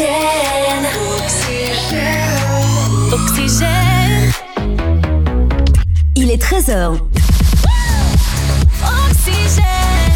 Oxygène. Il est 13h. Oxygène.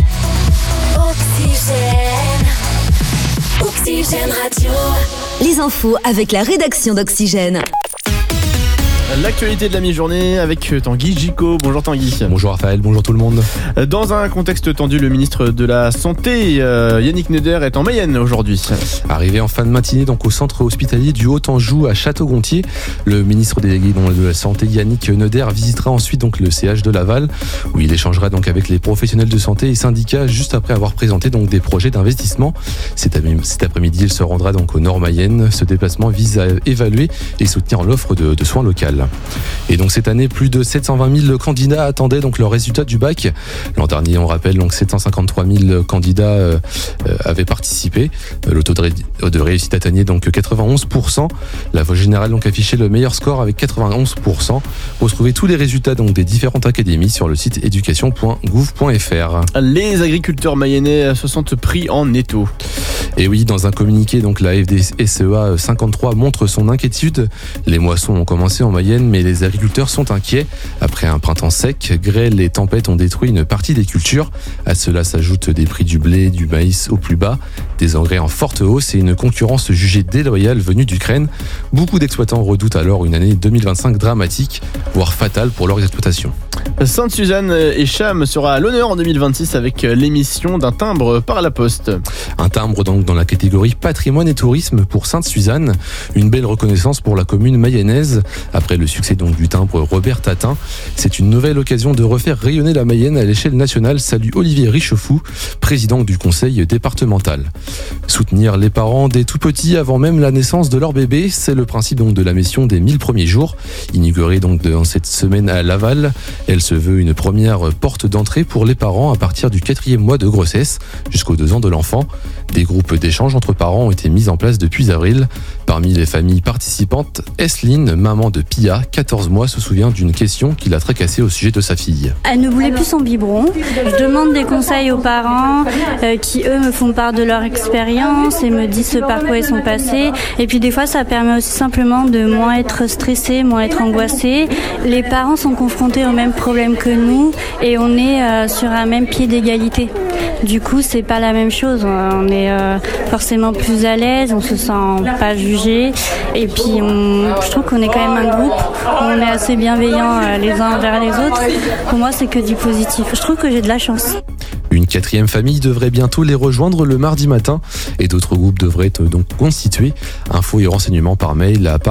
Oxygène Radio. Les infos avec la rédaction d'Oxygène. L'actualité de la mi-journée avec Tanguy Gico. Bonjour Tanguy. Bonjour Raphaël, bonjour tout le monde. Dans un contexte tendu, le ministre de la Santé, Yannick Neuder, est en Mayenne aujourd'hui. Arrivé en fin de matinée donc au centre hospitalier du Haut-Anjou à Château-Gontier, le ministre délégué de la Santé Yannick Neuder visitera ensuite donc le CH de Laval où il échangera donc avec les professionnels de santé et syndicats juste après avoir présenté donc des projets d'investissement. Cet après-midi, il se rendra donc au Nord Mayenne. Ce déplacement vise à évaluer et soutenir l'offre de soins locales. Et donc cette année, plus de 720 000 candidats attendaient donc le résultat du bac. L'an dernier, on rappelle, donc 753 000 candidats avaient participé. Le taux de réussite atteignait donc 91%. La voie générale donc affichait le meilleur score avec 91%. Retrouvez tous les résultats donc des différentes académies sur le site education.gouv.fr. Les agriculteurs mayennais se sentent pris en étau. Et oui, dans un communiqué, donc la FDSEA 53 montre son inquiétude. Les moissons ont commencé en Mayenne, mais les agriculteurs sont inquiets. Après un printemps sec, grêle et tempêtes ont détruit une partie des cultures. À cela s'ajoutent des prix du blé, du maïs au plus bas, des engrais en forte hausse et une concurrence jugée déloyale venue d'Ukraine. Beaucoup d'exploitants redoutent alors une année 2025 dramatique, voire fatale pour leurs exploitations. Sainte-Suzanne et Cham sera à l'honneur en 2026 avec l'émission d'un timbre par la poste. Un timbre donc dans la catégorie patrimoine et tourisme pour Sainte-Suzanne. Une belle reconnaissance pour la commune mayonnaise. Après le succès donc du timbre Robert Tatin, c'est une nouvelle occasion de refaire rayonner la Mayenne à l'échelle nationale. Salue Olivier Richefou, président du conseil départemental. Soutenir les parents des tout petits avant même la naissance de leur bébé, c'est le principe donc de la mission des 1000 premiers jours, inaugurée donc dans cette semaine à Laval. Elle se veut une première porte d'entrée pour les parents à partir du 4e mois de grossesse jusqu'aux 2 ans de l'enfant. Des groupes d'échange entre parents ont été mis en place depuis avril. Parmi les familles participantes, Esseline, maman de Pia, 14 mois, se souvient d'une question qui l'a tracassée au sujet de sa fille. Elle ne voulait plus son biberon. Je demande des conseils aux parents qui, eux, me font part de leur expérience et me disent par quoi ils sont passés. Et puis des fois, ça permet aussi simplement de moins être stressé, moins être angoissé. Les parents sont confrontés aux mêmes problèmes que nous et on est sur un même pied d'égalité. Du coup, c'est pas la même chose. On est forcément plus à l'aise, on se sent pas jugé. Et puis, je trouve qu'on est quand même un groupe. On est assez bienveillants les uns envers les autres. Pour moi, c'est que du positif. Je trouve que j'ai de la chance. Une 4e famille devrait bientôt les rejoindre le mardi matin et d'autres groupes devraient être donc constitués. Infos et renseignements par mail à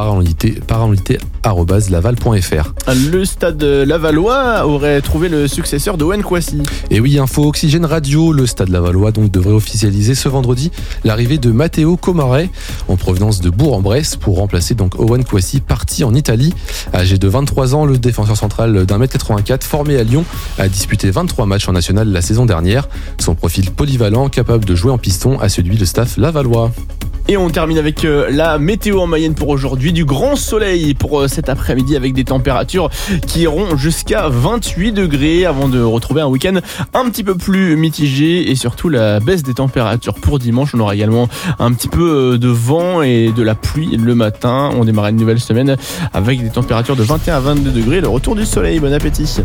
parentalité@laval.fr. Le stade lavallois aurait trouvé le successeur d'Owen Kwasi. Et oui, info Oxygène Radio, le stade lavallois donc devrait officialiser ce vendredi l'arrivée de Matteo Comare en provenance de Bourg-en-Bresse pour remplacer donc Owen Kwasi parti en Italie. Âgé de 23 ans, le défenseur central d'1m84 formé à Lyon a disputé 23 matchs en national la saison dernière. Son profil polyvalent, capable de jouer en piston, a séduit le staff lavallois. Et on termine avec la météo en Mayenne pour aujourd'hui. Du grand soleil pour cet après-midi avec des températures qui iront jusqu'à 28 degrés avant de retrouver un week-end un petit peu plus mitigé et surtout la baisse des températures pour dimanche. On aura également un petit peu de vent et de la pluie le matin. On démarre une nouvelle semaine avec des températures de 21 à 22 degrés. Le retour du soleil. Bon appétit.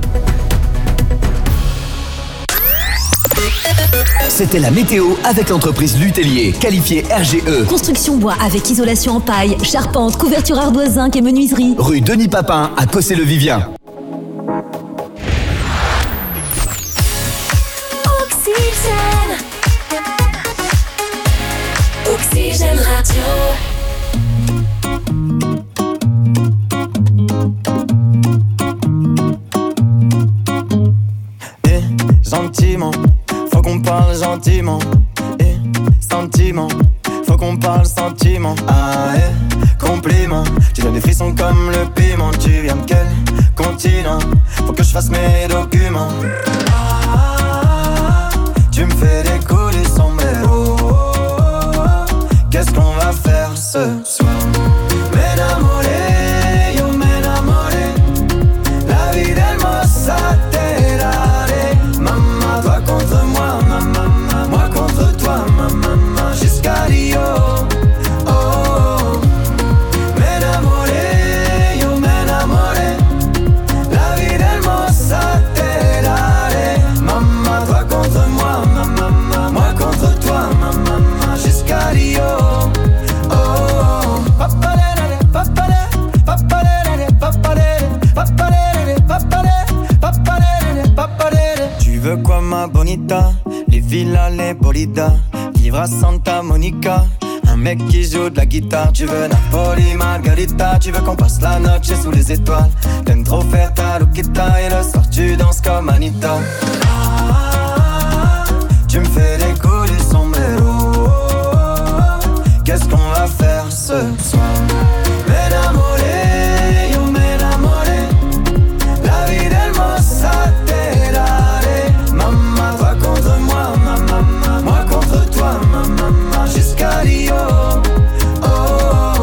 C'était la météo avec l'entreprise Lutellier, qualifiée RGE. Construction bois avec isolation en paille, charpente, couverture ardoise, zinc et menuiserie. Rue Denis Papin à Cossé-le-Vivien. Oxygène. Oxygène Radio. Gentiment, faut qu'on parle gentiment. Sentiment, faut qu'on parle sentiment. Ah compliment, tu donnes des frissons comme le piment. Tu viens de quel continent? Faut que je fasse mes documents. Tu me fais décoller sans mélo. Qu'est-ce qu'on va faire ce soir? M'enamoré, yo m'enamoré. La vie d'Elmosa. Toi contre moi, moi contre toi, jusqu'à Rio. Roma Bonita, les villas, les bolidas, vivre à Santa Monica. Un mec qui joue de la guitare, tu veux Napoli, Margarita, tu veux qu'on passe la noche sous les étoiles. T'aimes trop faire ta loquita et le soir tu danses comme Anita. Tu me fais des coups du sombrero. Qu'est-ce qu'on va faire ce soir? M'enamoré, yo m'enamoré. La vie d'hermosa te daré. Maman, toi contre moi, maman, moi contre toi, maman, jusqu'à Rio. Oh, oh.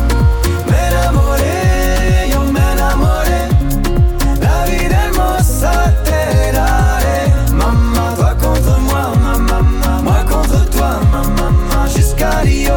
M'enamoré, yo m'enamoré. La vie d'hermosa te daré. Maman, toi contre moi, maman, moi contre toi, maman, jusqu'à Rio.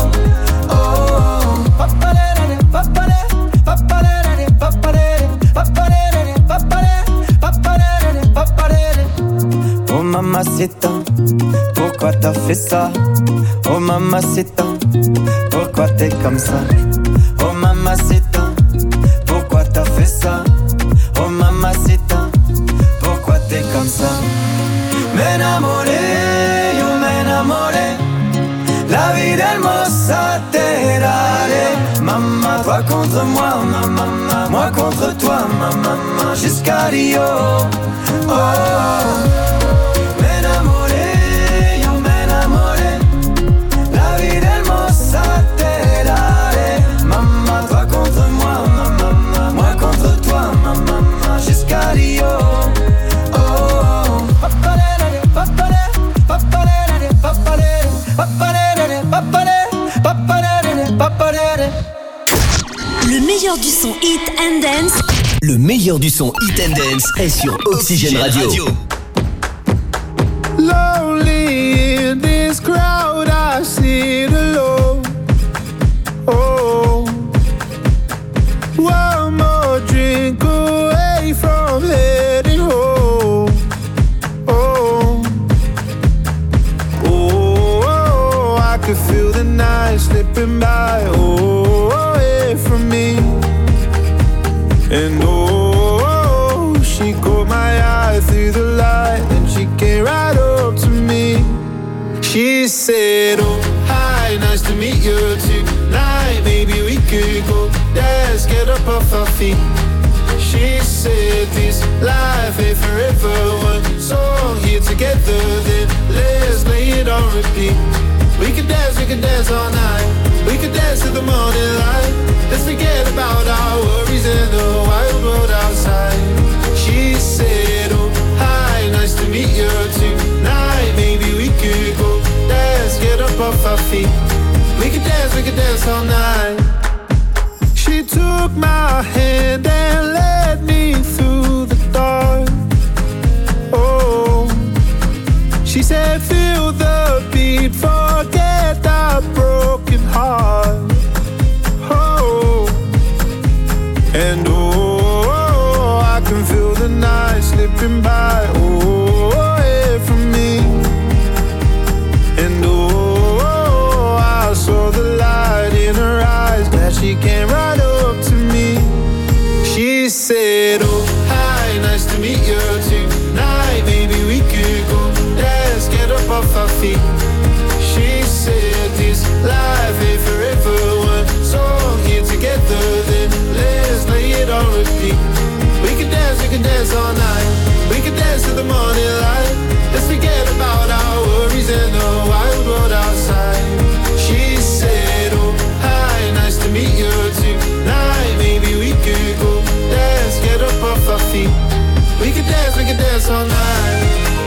Oh mamacita, pourquoi t'as fait ça? Oh mamacita, pourquoi t'es comme ça? Oh mamacita, pourquoi t'as fait ça? Oh mamacita, pourquoi t'es comme ça? M'enamoré, yo m'enamoré. La vie d'hermosa te daré. Maman, toi contre moi, maman, moi contre toi, maman, jusqu'à Rio. Oh, oh. M'enamoré, yo m'enamoré. La vie d'hermosa te daré. Maman, toi contre moi, maman, moi contre toi, maman, jusqu'à Rio. Oh, oh. Papalé, papalé, papalé, papalé, papalé. Le meilleur du son Hit and Dance. Le meilleur du son Hit and Dance est sur Oxygène Radio. Lonely in this crowd, I sit alone. Oh, one more drink away from heading home. Oh, oh, I can feel the night slipping by. Oh, away from me. And oh, she caught my eye through the light, and she came right up to me. She said, oh, hi, nice to meet you tonight. Maybe we could go dance, get up off our feet. She said, this life ain't forever. One song here together, then let's lay it on repeat. We could dance all night. We could dance to the morning light. Let's forget about our worries and the wild world outside. She said, oh, hi, nice to meet you tonight. Maybe we could go dance, get up off our feet. We could dance all night. She took my hand and led me through the dark. Oh, she said, feel the beat, forget our broken heart. Oh, and oh, I can feel the night slipping by. Oh, away from me. And oh, I saw the light in her eyes, glad she came right up to me. She said, oh, hi, nice to meet you tonight. Maybe we could go dance, get up off our feet. She said, this life ain't forever. One song here together, then let's lay it on repeat. We could dance all night. We could dance to the morning light. Let's forget about our worries and the wild world outside. She said, oh, hi, nice to meet you tonight. Maybe we could go dance, get up off our feet. We could dance all night.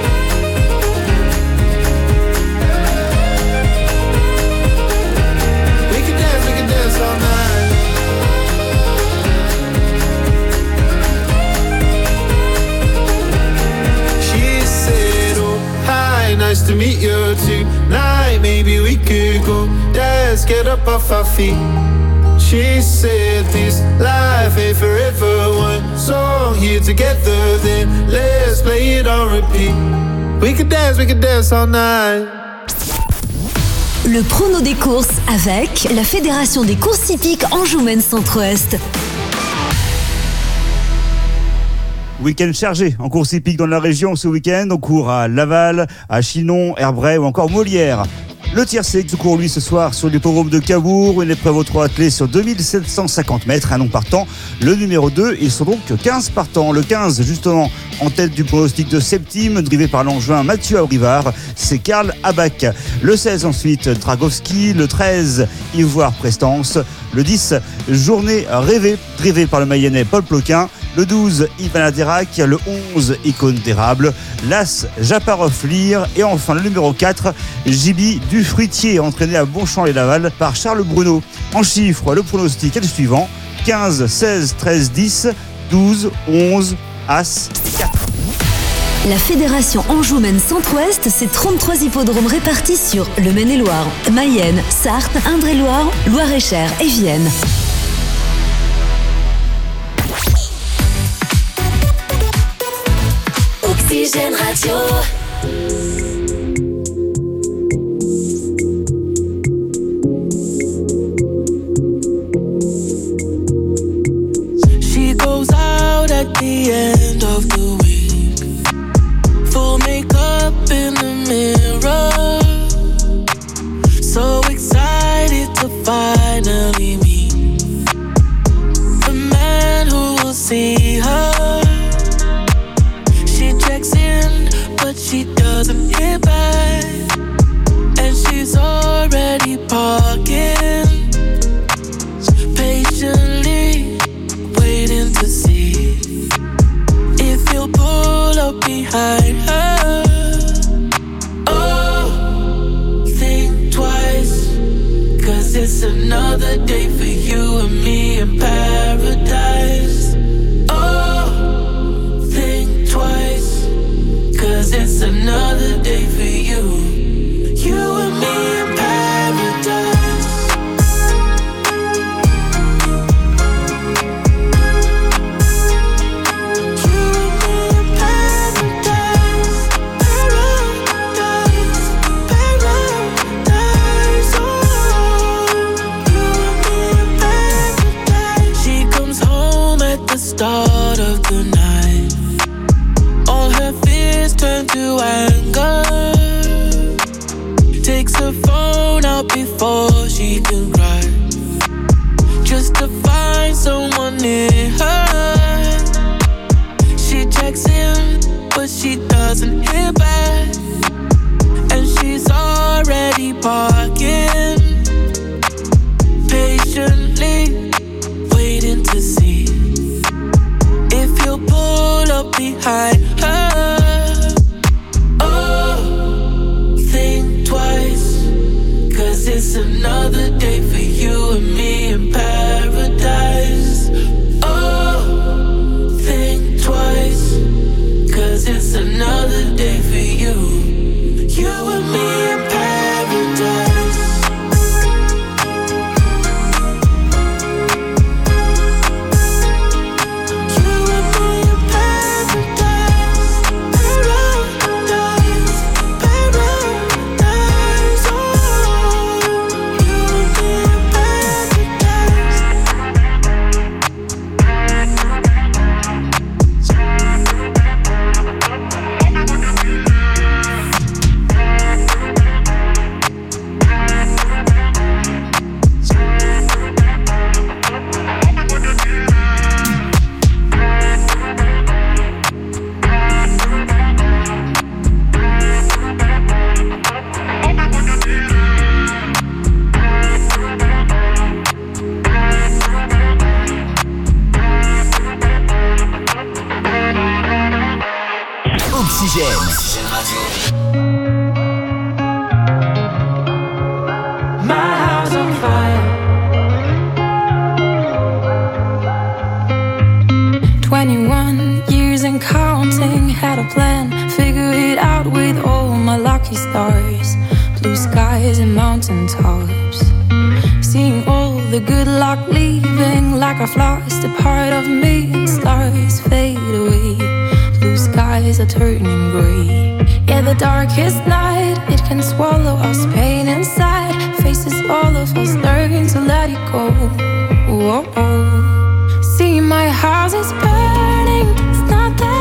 We could dance all night. She said, oh, hi, nice to meet you tonight. Maybe we could go dance, get up off our feet. She said, this life ain't forever. One song here together, then let's play it on repeat. We could dance all night. Le prono des courses avec la Fédération des courses hippiques Anjou Maine Centre-Ouest. Week-end chargé en course hippique dans la région ce week-end. On court à Laval, à Chinon, Herbray ou encore Molière. Le tiercé qui court lui ce soir sur l'hippodrome de Cabourg, une épreuve aux 3 attelés sur 2750 mètres, un nom partant. Le numéro 2, ils sont donc 15 partants. Le 15 justement en tête du pronostic de Septime, drivé par l'Angevin Mathieu Aurivard, c'est Karl Abac. Le 16 ensuite Dragowski, le 13 Ivoire Prestance, le 10 Journée rêvée, drivé par le Mayennais Paul Ploquin. Le 12, Ivan Aderac, le 11, Icône d'érable, l'As, Japarov Lire et enfin le numéro 4, Jibi du Fruitier, entraîné à Bonchamp-les-Laval par Charles Bruno. En chiffres, le pronostic est le suivant, 15, 16, 13, 10, 12, 11, As, 4. La Fédération Anjou-Maine Centre-Ouest, c'est 33 hippodromes répartis sur le Maine-et-Loire, Mayenne, Sarthe, Indre-et-Loire, Loire-et-Cher et Vienne. Oxygène Radio. She goes out at the end of the week, full makeup in the mirror, so excited to finally meet the man who will see her. But she doesn't hit back, and she's already parking, patiently waiting to see if you'll pull up behind her. Oh, think twice, 'cause it's another day for you and me in paradise. Oh, think twice, 'cause it's another day for you, you and me in paradise. You and me in paradise, paradise, paradise. Oh, you and me in paradise. She comes home at the start of the night, all her fears turn to anger, takes her phone out before she can cry, just to find someone near her. She checks in, but she doesn't hear back, and she's already parking, patiently waiting to see if you'll pull up behind her. Oh, think twice, 'cause it's another day for you and me in paradise. Oh, think twice, 'cause it's another day for you, you and me in paradise. Stars, blue skies and mountain tops, seeing all the good luck leaving like I've lost a part of me, and stars fade away, blue skies are turning grey. Yeah, the darkest night, it can swallow us, pain inside, faces all of us learn to let it go. Whoa, oh. See, my house is burning, it's not that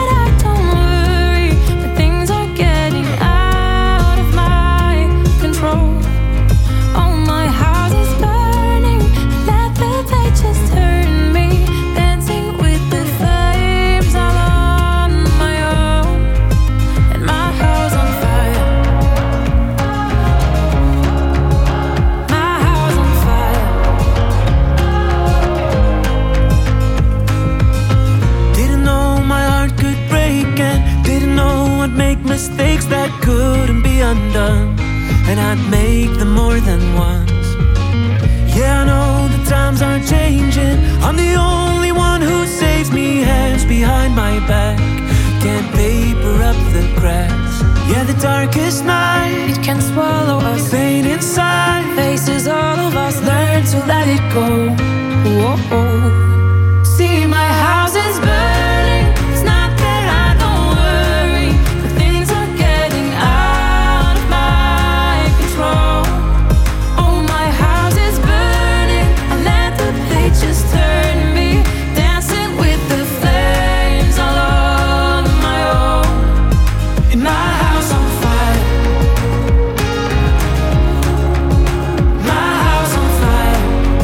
and I'd make them more than once. Yeah, I know the times are changing. I'm the only one who saves me, hands behind my back, can't paper up the cracks. Yeah, the darkest night, It can swallow us. pain inside, Faces all of us. Learn to let it go. Whoa. see my house is burning. It's not that I don't worry, but things are getting out of my control. Oh, my house is burning. I let the pages turn me, dancing with the flames all on my own. In my house on fire, my house on fire.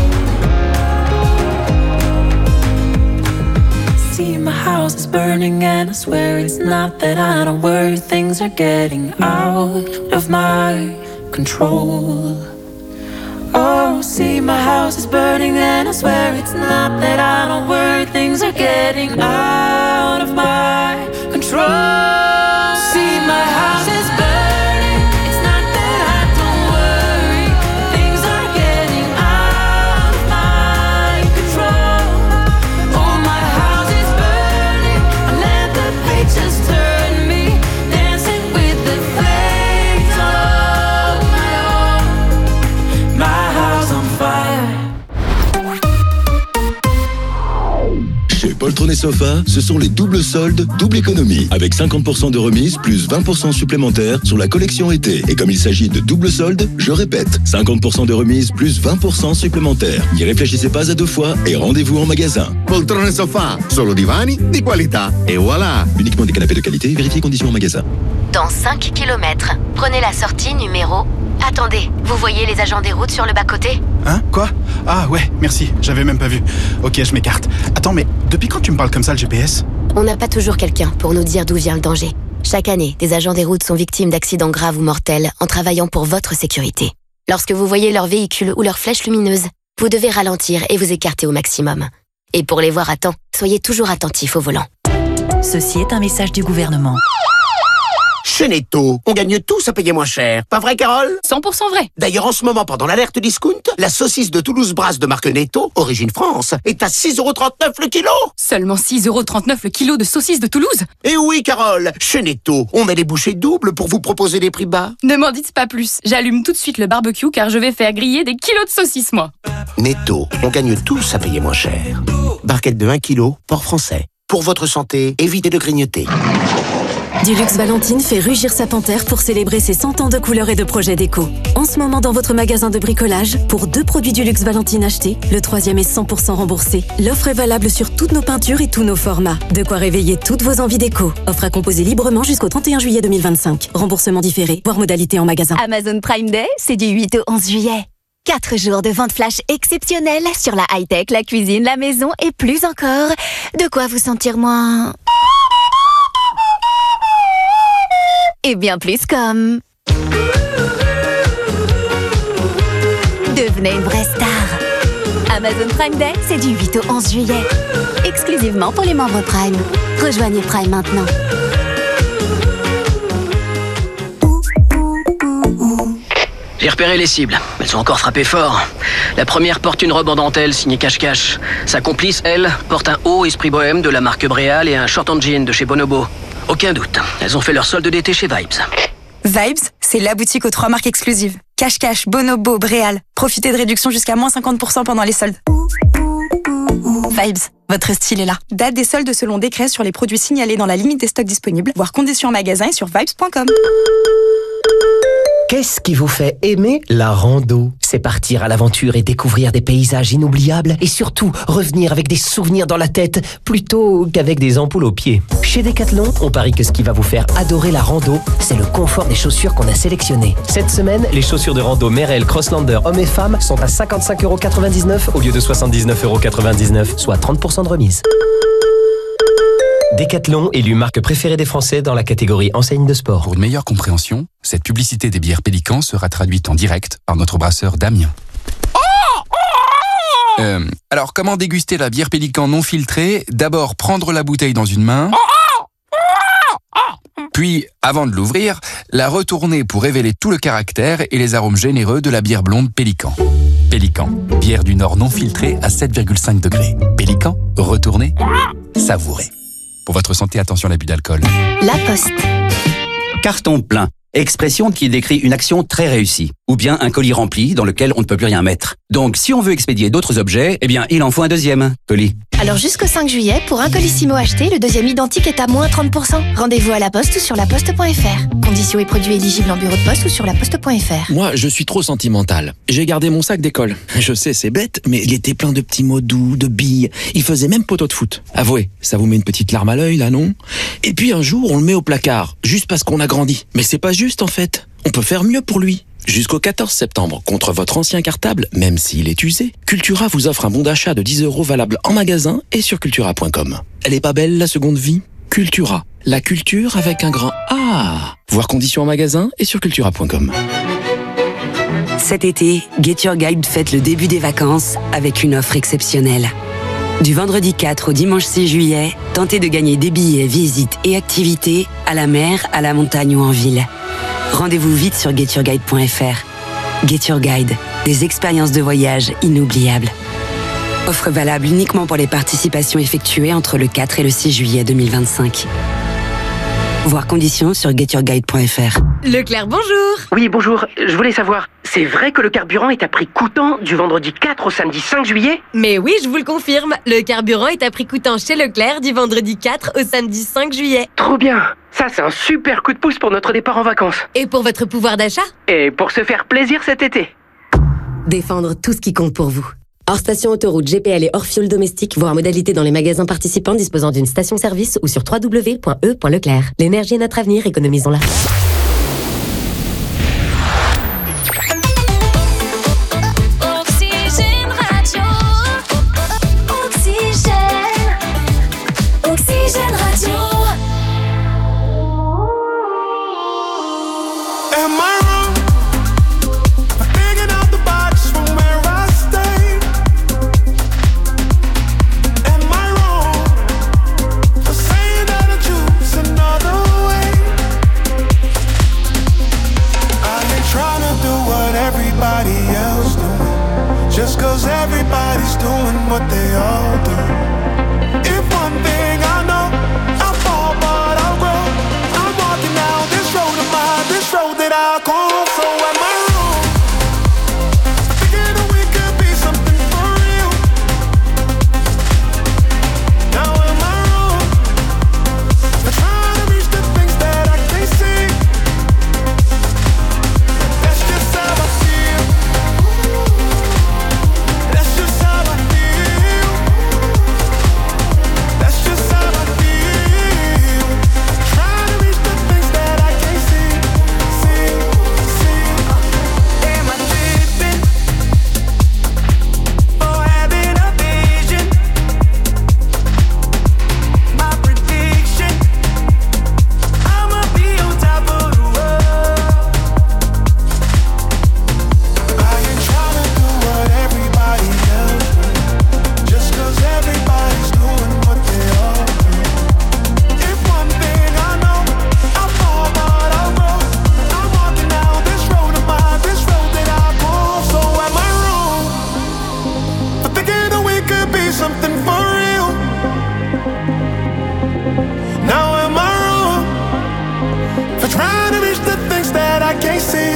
See, my house is burning and I swear it's not that I don't worry. Things are getting out of my control. Oh, see, my house is burning and I swear it's not that I don't worry. Things are getting out of my control. See, my house is burning. It's not that I don't worry. Things are getting out of my control. Oh, my house is burning. I let the pages turn me, dancing with the flames all on my own. My house on fire. Chez Poltron et Sofa, ce sont les doubles soldes, double économie. Avec 50% de remise plus 20% supplémentaires sur la collection été. Et comme il s'agit de double soldes, je répète, 50% de remise plus 20% supplémentaires. N'y réfléchissez pas à deux fois et rendez-vous en magasin. Poltrone e sofà, solo divani di qualità. Et voilà. Uniquement des canapés de qualité, vérifiez conditions en magasin. Dans 5 km, prenez la sortie numéro... Attendez, vous voyez les agents des routes sur le bas-côté? Hein? Quoi? Ah ouais, merci, j'avais même pas vu. Ok, je m'écarte. Attends, mais depuis quand tu me parles comme ça, le GPS? On n'a pas toujours quelqu'un pour nous dire d'où vient le danger. Chaque année, des agents des routes sont victimes d'accidents graves ou mortels en travaillant pour votre sécurité. Lorsque vous voyez leur véhicule ou leur flèche lumineuse, vous devez ralentir et vous écarter au maximum. Et pour les voir à temps, soyez toujours attentifs au volant. Ceci est un message du gouvernement. Chez Netto, on gagne tous à payer moins cher. Pas vrai, Carole? 100% vrai. D'ailleurs, en ce moment, pendant l'alerte discount, la saucisse de Toulouse Brasse de marque Netto, origine France, est à 6,39€ le kilo. Seulement 6,39€ le kilo de saucisse de Toulouse. Et oui, Carole, chez Netto, on met les bouchées doubles pour vous proposer des prix bas. Ne m'en dites pas plus. J'allume tout de suite le barbecue car je vais faire griller des kilos de saucisses, moi. Netto, on gagne tous à payer moins cher. Barquette de 1 kg, port français. Pour votre santé, évitez de grignoter. Dulux Valentine fait rugir sa panthère pour célébrer ses 100 ans de couleurs et de projets déco. En ce moment dans votre magasin de bricolage, pour 2 produits Dulux Valentine achetés, le 3e est 100% remboursé. L'offre est valable sur toutes nos peintures et tous nos formats. De quoi réveiller toutes vos envies déco. Offre à composer librement jusqu'au 31 juillet 2025. Remboursement différé, voire modalité en magasin. Amazon Prime Day, c'est du 8 au 11 juillet. 4 jours de vente flash exceptionnelle sur la high-tech, la cuisine, la maison et plus encore. De quoi vous sentir moins... et bien plus comme... Devenez une vraie star. Amazon Prime Day, c'est du 8 au 11 juillet. Exclusivement pour les membres Prime. Rejoignez Prime maintenant. J'ai repéré les cibles. Elles ont encore frappé fort. La première porte une robe en dentelle signée Cache-Cache. Sa complice, elle, porte un haut esprit bohème de la marque Bréal et un short en jean de chez Bonobo. Aucun doute, elles ont fait leur solde d'été chez Vibes. Vibes, c'est la boutique aux 3 marques exclusives. Cache-Cache, Bonobo, Bréal. Profitez de réductions jusqu'à moins 50% pendant les soldes. Vibes, votre style est là. Date des soldes selon décret sur les produits signalés dans la limite des stocks disponibles, voire conditions en magasin et sur vibes.com. Qu'est-ce qui vous fait aimer la rando? C'est partir à l'aventure et découvrir des paysages inoubliables et surtout revenir avec des souvenirs dans la tête plutôt qu'avec des ampoules aux pieds. Chez Decathlon, on parie que ce qui va vous faire adorer la rando, c'est le confort des chaussures qu'on a sélectionnées. Cette semaine, les chaussures de rando Merrell Crosslander hommes et femmes sont à 55,99€ au lieu de 79,99€, soit 30% de remise. Decathlon, élu marque préférée des Français dans la catégorie enseigne de sport. Pour une meilleure compréhension, cette publicité des bières Pélican sera traduite en direct par notre brasseur Damien. Alors, comment déguster la bière Pélican non filtrée? D'abord, prendre la bouteille dans une main. Puis, avant de l'ouvrir, la retourner pour révéler tout le caractère et les arômes généreux de la bière blonde Pélican. Pélican, bière du Nord non filtrée à 7,5 degrés. Pélican, retournez, savourez. Pour votre santé, attention à l'abus d'alcool. La Poste. Carton plein. Expression qui décrit une action très réussie. Ou bien un colis rempli dans lequel on ne peut plus rien mettre. Donc, si on veut expédier d'autres objets, eh bien, il en faut un deuxième colis. Alors jusqu'au 5 juillet, pour un Colissimo acheté, le deuxième identique est à moins 30%. Rendez-vous à la Poste ou sur laposte.fr. Conditions et produits éligibles en bureau de poste ou sur laposte.fr. Moi, je suis trop sentimental. J'ai gardé mon sac d'école. Je sais, c'est bête, mais il était plein de petits mots doux, de billes. Il faisait même poteau de foot. Avouez, ça vous met une petite larme à l'œil, là, non? Et puis un jour, on le met au placard, juste parce qu'on a grandi. Mais c'est pas juste, en fait. On peut faire mieux pour lui. Jusqu'au 14 septembre, contre votre ancien cartable, même s'il est usé, Cultura vous offre un bon d'achat de 10 € valable en magasin et sur cultura.com. Elle est pas belle, la seconde vie? Cultura. La culture avec un grand A. Voir conditions en magasin et sur cultura.com. Cet été, Get Your Guide fête le début des vacances avec une offre exceptionnelle. Du vendredi 4 au dimanche 6 juillet, tentez de gagner des billets, visites et activités à la mer, à la montagne ou en ville. Rendez-vous vite sur getyourguide.fr. Get Your Guide, des expériences de voyage inoubliables. Offre valable uniquement pour les participations effectuées entre le 4 et le 6 juillet 2025. Voir conditions sur getyourguide.fr. Leclerc, bonjour. Oui, bonjour. Je voulais savoir, c'est vrai que le carburant est à prix coûtant du vendredi 4 au samedi 5 juillet? Mais oui, je vous le confirme. Le carburant est à prix coûtant chez Leclerc du vendredi 4 au samedi 5 juillet. Trop bien. Ça, c'est un super coup de pouce pour notre départ en vacances. Et pour votre pouvoir d'achat? Et pour se faire plaisir cet été. Défendre tout ce qui compte pour vous. Hors station autoroute, GPL et hors fuel domestique, voire modalité dans les magasins participants disposant d'une station-service ou sur www.e.leclerc. L'énergie est notre avenir, économisons-la. Oxygène Radio. Oxygène. Oxygène Radio. Am I wrong for thinking out the box from where I stay? Am I wrong for saying that I choose another way? I ain't trying to do what everybody else doing, just cause everybody's doing what they all do. If one thing I know, I fall but I'll grow. I'm walking down this road of mine, this road that I call. So am I wrong for thinking that we could be something for real? Now am I wrong for trying to reach the things that I can't see? That's just how I feel. That's just how I feel. That's just how I feel. Trying to reach the things that I can't see. Am I tripping for having a vision? My prediction, I'ma be on top of the world. I ain't trying to do what everybody else does, just cause everybody's doing what they all do. If one thing I know, I fall but I'll grow. I'm walking down this road of mine, this road that I call. So am I wrong for thinking that we could be something for real? Now am I wrong for trying to reach the things that I can't see?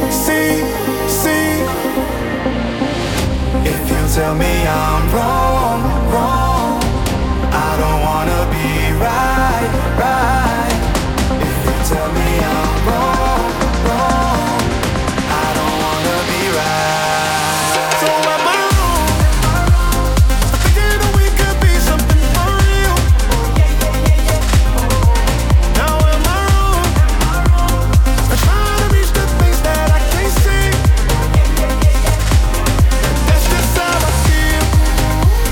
If you tell me I'm wrong, I don't wanna be right. If you tell me I'm wrong, I don't wanna be right. So am I wrong for thinking that we could be something for real? Now am I wrong for trying to reach the things that I can't see? That's just how I feel.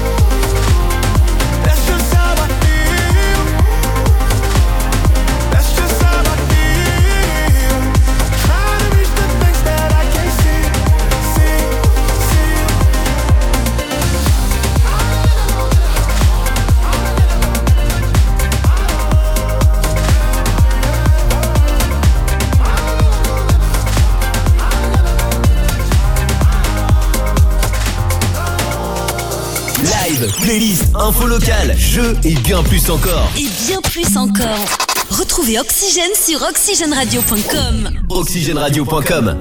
live, playlist, info locale, jeux et bien plus encore. Et bien plus encore. Retrouvez Oxygène sur oxygenradio.com. Oxygenradio.com.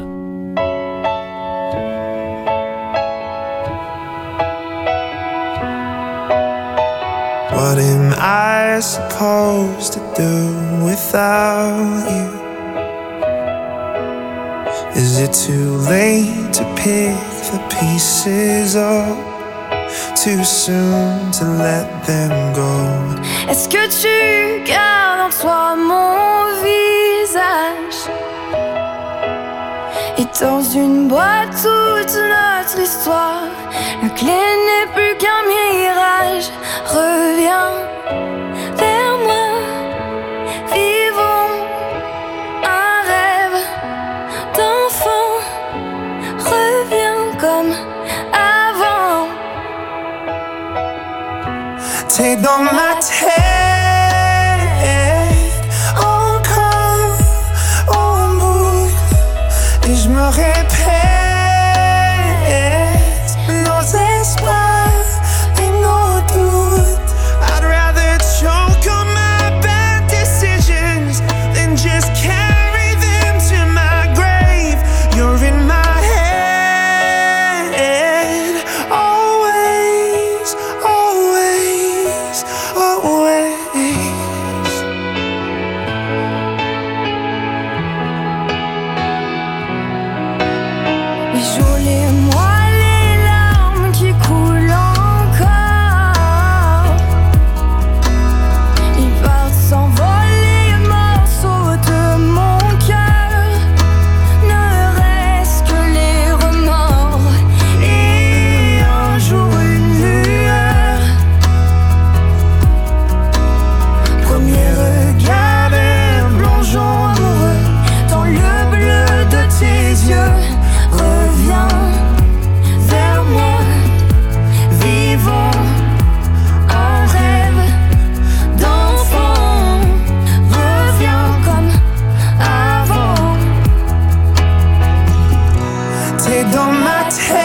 What am I supposed to do without you? Is it too late to pick the pieces up? Too soon to let them go? Est-ce que tu gardes en toi mon visage? Et dans une boîte toute notre histoire, la clé n'est plus qu'un mirage. Reviens vers moi, vivons un rêve d'enfant. Reviens comme avant. T'es dans ma tête, encore en boucle, et je me répète nos espoirs et nos doutes. I'd rather choke on my bad decisions than just carry them to my grave. You're in my head, always, always, always. Les jours, les mois, les larmes qui coulent encore. Ils partent s'envoler, morceaux de mon cœur. Ne reste que les remords et un jour une lueur. Premier regard d'un plongeon amoureux dans le bleu de tes yeux. Reviens vers moi, vivons un rêve d'enfant. Reviens comme avant. T'es dans ma tête,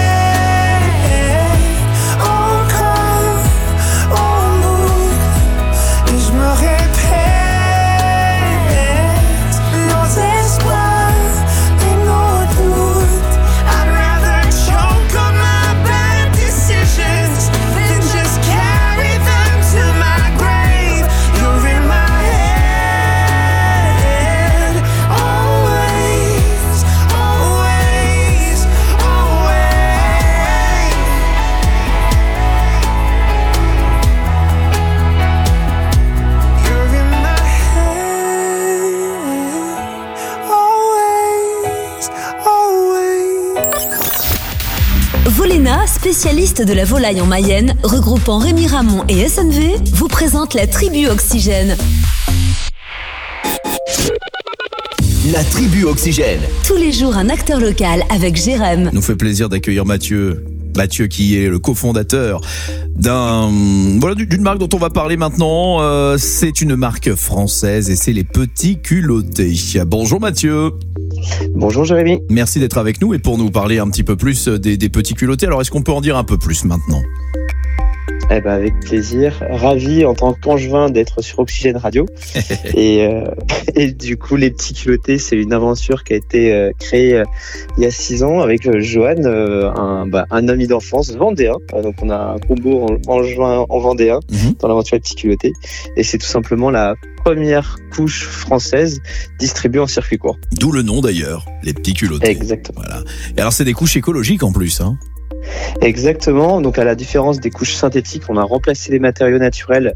encore en boucle, et je me répète nos espoirs et nos doutes. I'd rather choke on my bad decisions than just carry them to my grave. You're in my head, always, always, always. You're in my head, always, always. Volena, spécialiste de la volaille en Mayenne, regroupant Rémi Ramon et SNV, vous présente la tribu Oxygène. La tribu Oxygène. Tous les jours, un acteur local avec Jérém. Nous fait plaisir d'accueillir Mathieu. Mathieu qui est le cofondateur d'une marque dont on va parler maintenant. C'est une marque française et c'est les Petits Culottés. Bonjour Mathieu. Bonjour Jérémy. Merci d'être avec nous et pour nous parler un petit peu plus des Petits Culottés. Alors est-ce qu'on peut en dire un peu plus maintenant ? Eh ben avec plaisir, ravi en tant qu'angevin d'être sur Oxygène Radio. et du coup, les Petits Culottés, c'est une aventure qui a été créée il y a 6 ans avec Johan, un ami d'enfance vendéen. Donc on a un combo angevin en vendéen dans l'aventure des Petits Culottés. Et c'est tout simplement la première couche française distribuée en circuit court. D'où le nom d'ailleurs, les Petits Culottés. Exactement. Voilà. Et alors c'est des couches écologiques en plus, hein ? Exactement, donc à la différence des couches synthétiques, on a remplacé les matériaux naturels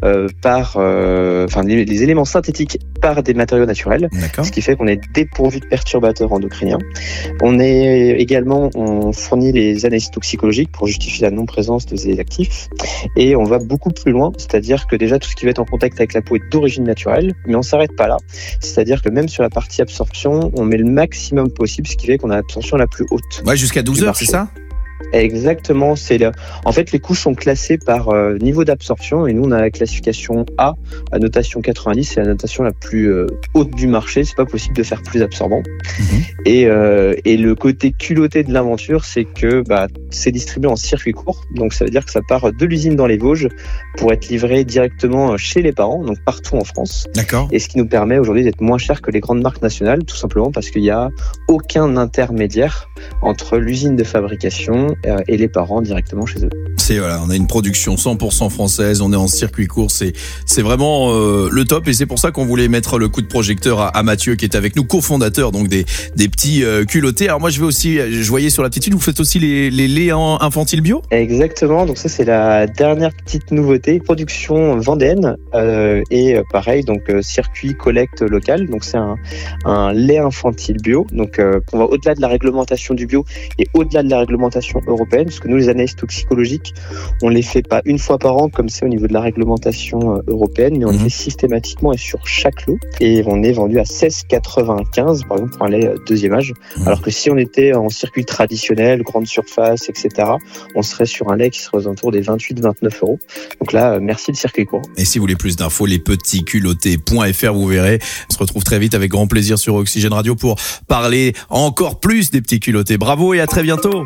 les éléments synthétiques par des matériaux naturels, ce qui fait qu'on est dépourvu de perturbateurs endocriniens. On fournit les analyses toxicologiques pour justifier la non-présence de ces actifs et on va beaucoup plus loin, c'est-à-dire que déjà tout ce qui va être en contact avec la peau est d'origine naturelle, mais on s'arrête pas là, c'est-à-dire que même sur la partie absorption, on met le maximum possible, ce qui fait qu'on a l'absorption la plus haute. Ouais, jusqu'à 12 heures, c'est ça ? Exactement. En fait, les couches sont classées par niveau d'absorption et nous, on a la classification A, à notation 90, c'est la notation la plus haute du marché. C'est pas possible de faire plus absorbant. Et le côté culotté de l'aventure, c'est que c'est distribué en circuit court. Donc, ça veut dire que ça part de l'usine dans les Vosges pour être livré directement chez les parents, donc partout en France. D'accord. Et ce qui nous permet aujourd'hui d'être moins cher que les grandes marques nationales, tout simplement parce qu'il n'y a aucun intermédiaire entre l'usine de fabrication et les parents directement chez eux. On a une production 100% française, on est en circuit court, c'est vraiment le top, et c'est pour ça qu'on voulait mettre le coup de projecteur à Mathieu qui est avec nous, cofondateur donc des petits culottés. Alors moi je voyais sur la petite file, vous faites aussi les laits infantiles bio ? Exactement, donc ça c'est la dernière petite nouveauté, production vendéenne et pareil, donc circuit collecte local, donc c'est un lait infantile bio, donc on va au-delà de la réglementation du bio et au-delà de la réglementation européenne, parce que nous les analyses toxicologiques, on les fait pas une fois par an comme c'est au niveau de la réglementation européenne, mais on les fait systématiquement et sur chaque lot, et on est vendu à 16,95 par exemple pour un lait deuxième âge, alors que si on était en circuit traditionnel, grande surface, etc., on serait sur un lait qui serait aux alentours des 28-29 €. Donc là, merci le circuit court. Et si vous voulez plus d'infos, lespetitsculottés.fr, vous verrez. On se retrouve très vite avec grand plaisir sur Oxygène Radio pour parler encore plus des petits culottés. Bravo et à très bientôt.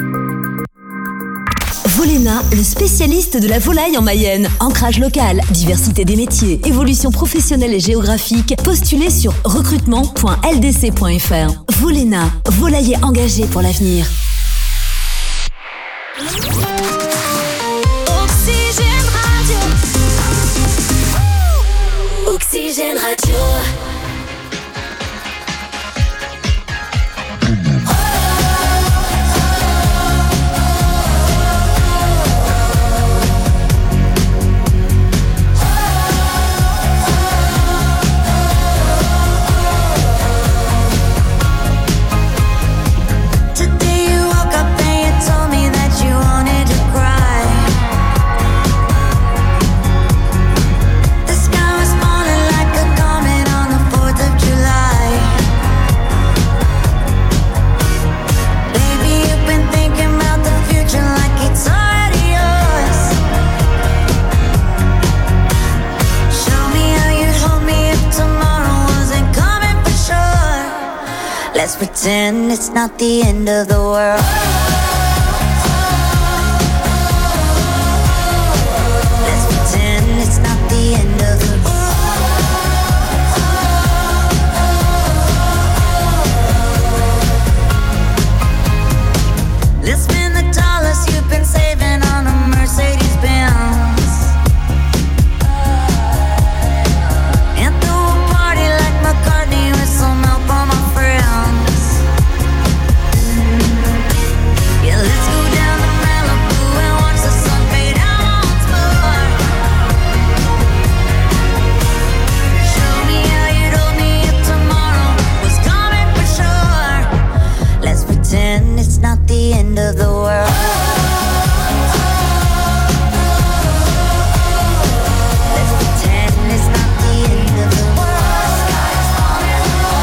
Volena, le spécialiste de la volaille en Mayenne. Ancrage local, diversité des métiers, évolution professionnelle et géographique. Postulez sur recrutement.ldc.fr. Volena, volailler engagé pour l'avenir. Oxygène Radio. Oxygène Radio. Let's pretend it's not the end of the world. Let's pretend it's not the end of the world. Let's spend the dollars you've been saving on a Mercedes-Benz. And throw a party like McCartney with some help from my friends. It's not the end of the world. Let's pretend it's not the end of the world. Sky's falling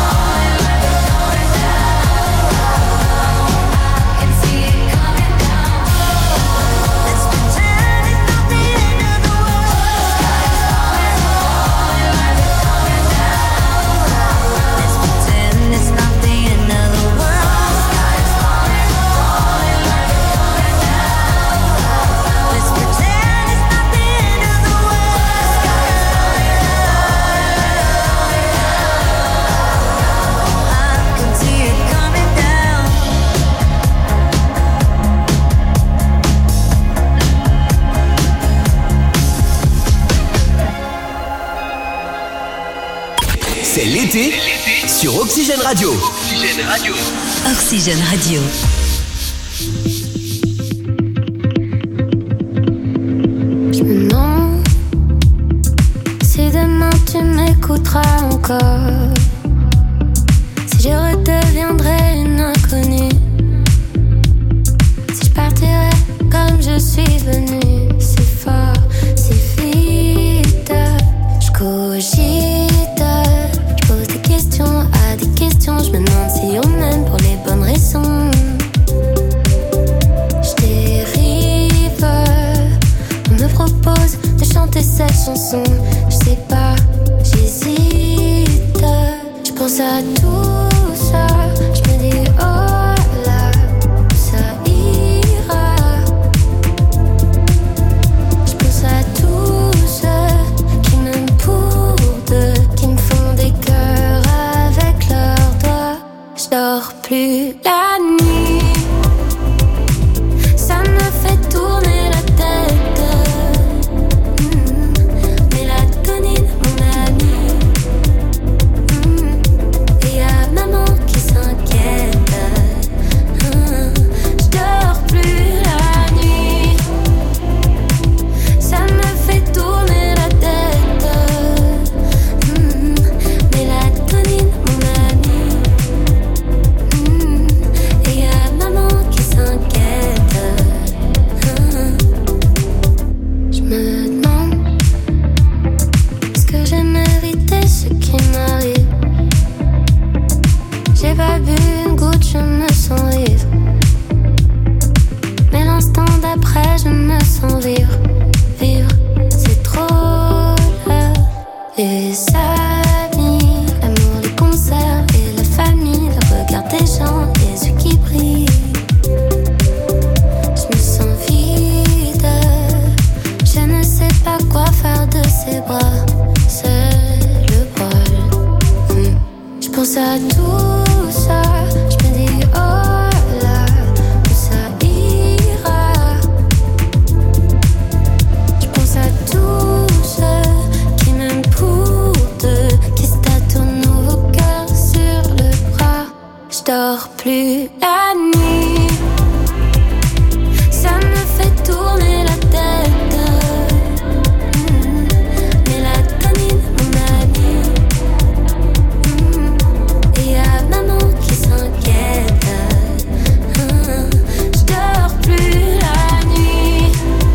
I can see it coming down. Let's pretend it's not the end of the world. Sky's falling Let's pretend it's not the end of the world. C'est l'été sur Oxygène Radio. Oxygène Radio. Oxygène Radio. Je me demande si demain tu m'écouteras encore, si je redeviendrai une inconnue, si je partirai comme je suis venue, si fort, si vite, je cogite, je pose des questions à des questions, je me demande si on m'aime pour les bonnes raisons. dors plus la nuit. Ça me fait tourner la tête. Mélatonine, mon ami. Et y'a maman qui s'inquiète. Je dors plus la nuit. Ça me fait tourner la tête. Mélatonine, mon ami. Et y'a maman qui s'inquiète. Je me demande, est-ce que j'ai mérité ce qui m'arrive? J'ai pas bu une goutte, je me sens ivre. Mais l'instant d'après, je me sens vivre. Vivre, c'est trop là. Les amis, l'amour, les concerts et la famille, le regard des gens, les yeux qui brillent. Je me sens vide. Je ne sais pas quoi faire de ces bras. C'est le bol. Je pense à tout ça. Je me dis oh là, où ça ira. Je pense à tous ceux qui m'aiment pour deux, qui se tatouent nos cœurs sur le bras. Je dors plus la nuit. Ça me fait tourner la tête. Mélatonine, mon ami. Et y'a maman qui s'inquiète. Je dors plus la nuit.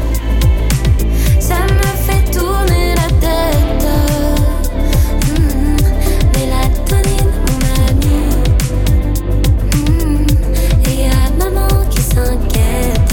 Ça me fait tourner la tête. Mélatonine, mon ami. Et y'a maman qui s'inquiète.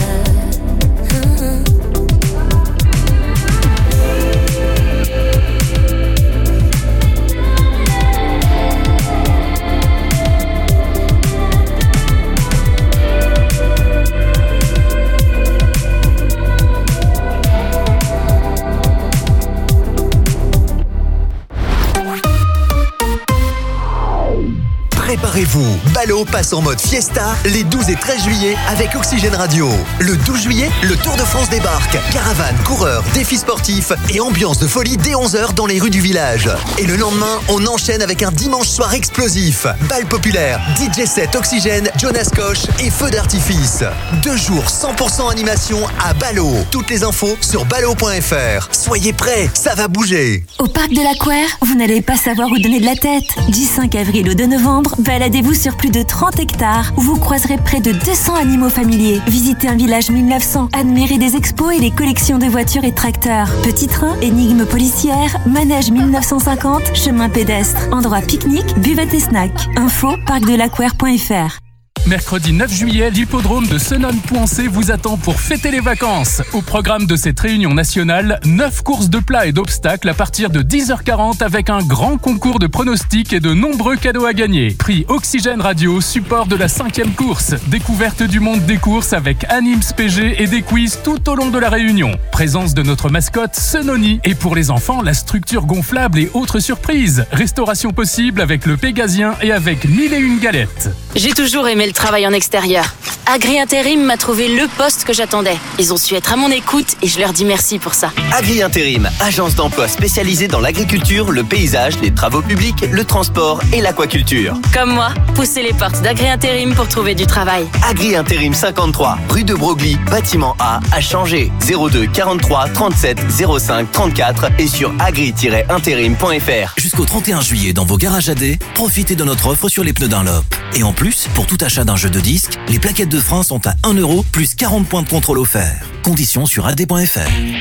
Préparez-vous, Ballot passe en mode fiesta les 12 et 13 juillet avec Oxygène Radio. Le 12 juillet, le Tour de France débarque. Caravane, coureurs, défis sportifs et ambiance de folie dès 11h dans les rues du village. Et le lendemain, on enchaîne avec un dimanche soir explosif. Bal populaire, DJ set Oxygène, Jonas Koch et feu d'artifice. 2 jours 100% animation à Ballot. Toutes les infos sur ballot.fr. Soyez prêts, ça va bouger. Au parc de l'Aquaire, vous n'allez pas savoir où donner de la tête. Du 5 avril au 2 novembre, baladez-vous sur plus de 30 hectares où vous croiserez près de 200 animaux familiers. Visitez un village 1900, admirez des expos et les collections de voitures et tracteurs. Petits trains, énigmes policières, manège 1950, chemin pédestre, endroit pique-nique, buvette et snack. Info parcdelaqouer.fr. Mercredi 9 juillet, l'hippodrome de Senon-Pouancé vous attend pour fêter les vacances. Au programme de cette réunion nationale, 9 courses de plats et d'obstacles à partir de 10h40 avec un grand concours de pronostics et de nombreux cadeaux à gagner. Prix Oxygène Radio, support de la 5e course. Découverte du monde des courses avec Anims PG et des quiz tout au long de la réunion. Présence de notre mascotte Senoni. Et pour les enfants, la structure gonflable et autres surprises. Restauration possible avec le Pégasien et avec 1001 galettes. J'ai toujours aimé le travail en extérieur. Agri Intérim m'a trouvé le poste que j'attendais. Ils ont su être à mon écoute et je leur dis merci pour ça. Agri Intérim, agence d'emploi spécialisée dans l'agriculture, le paysage, les travaux publics, le transport et l'aquaculture. Comme moi, poussez les portes d'Agri Intérim pour trouver du travail. Agri Intérim 53, rue de Broglie, bâtiment A, à Changé. 02 43 37 05 34 et sur agri-intérim.fr. Jusqu'au 31 juillet dans vos garages AD, profitez de notre offre sur les pneus Dunlop. Et en plus, pour tout achat d'un jeu de disques, les plaquettes de frein sont à 1 € plus 40 points de contrôle offerts. Conditions sur ad.fr.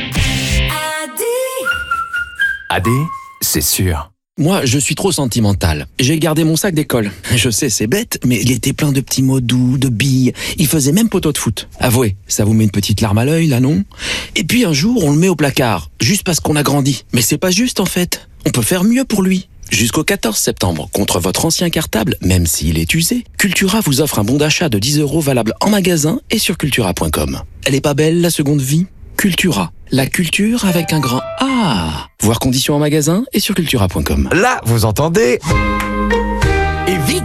AD, c'est sûr. Moi, je suis trop sentimental. J'ai gardé mon sac d'école. Je sais, c'est bête, mais il était plein de petits mots doux, de billes. Il faisait même poteau de foot. Avouez, ça vous met une petite larme à l'œil, là, non? Et puis un jour, on le met au placard, juste parce qu'on a grandi. Mais c'est pas juste, en fait. On peut faire mieux pour lui. Jusqu'au 14 septembre, contre votre ancien cartable, même s'il est usé, Cultura vous offre un bon d'achat de 10 € valable en magasin et sur cultura.com. Elle est pas belle, la seconde vie? Cultura. La culture avec un grand A. Voir conditions en magasin et sur cultura.com. Là, vous entendez? Et vite, vite, vous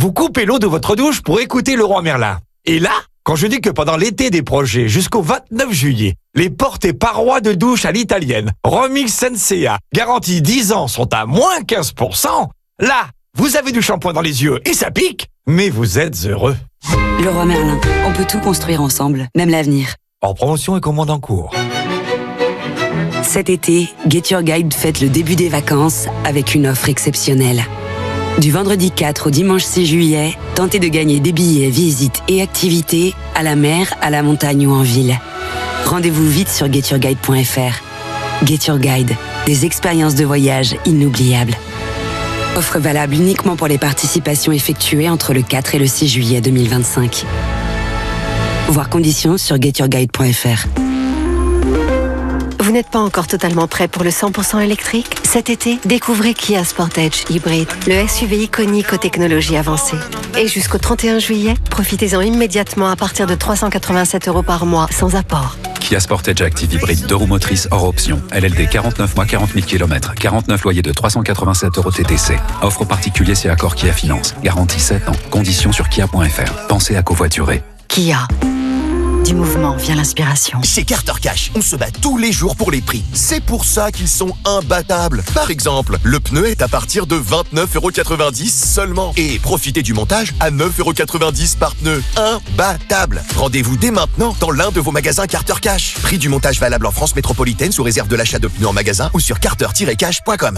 Vous coupez l'eau de votre douche pour écouter Leroy Merlin. Et là, quand je dis que pendant l'été des projets jusqu'au 29 juillet, les portes et parois de douche à l'italienne, Remix Sensea, garantie 10 ans sont à moins 15%, là, vous avez du shampoing dans les yeux et ça pique, mais vous êtes heureux. Leroy Merlin, on peut tout construire ensemble, même l'avenir. En promotion et commande en cours. Cet été, Get Your Guide fête le début des vacances avec une offre exceptionnelle. Du vendredi 4 au dimanche 6 juillet, tentez de gagner des billets, visites et activités à la mer, à la montagne ou en ville. Rendez-vous vite sur getyourguide.fr. Get Your Guide, des expériences de voyage inoubliables. Offre valable uniquement pour les participations effectuées entre le 4 et le 6 juillet 2025. Voir conditions sur getyourguide.fr. Vous n'êtes pas encore totalement prêt pour le 100% électrique? Cet été, découvrez Kia Sportage Hybrid, le SUV iconique aux technologies avancées. Et jusqu'au 31 juillet, profitez-en immédiatement à partir de 387 € par mois, sans apport. Kia Sportage Active Hybride, 2 roues motrices hors option. LLD 49 mois, 40 000 km. 49 loyers de 387 € TTC. Offre aux particuliers si accord Kia Finance. Garantie 7 ans. Conditions sur kia.fr. Pensez à covoiturer. Kia. Du mouvement vient l'inspiration. Chez Carter Cash, on se bat tous les jours pour les prix. C'est pour ça qu'ils sont imbattables. Par exemple, le pneu est à partir de 29,90 € seulement. Et profitez du montage à 9,90 € par pneu. Imbattable. Rendez-vous dès maintenant dans l'un de vos magasins Carter Cash. Prix du montage valable en France métropolitaine sous réserve de l'achat de pneus en magasin ou sur carter-cash.com.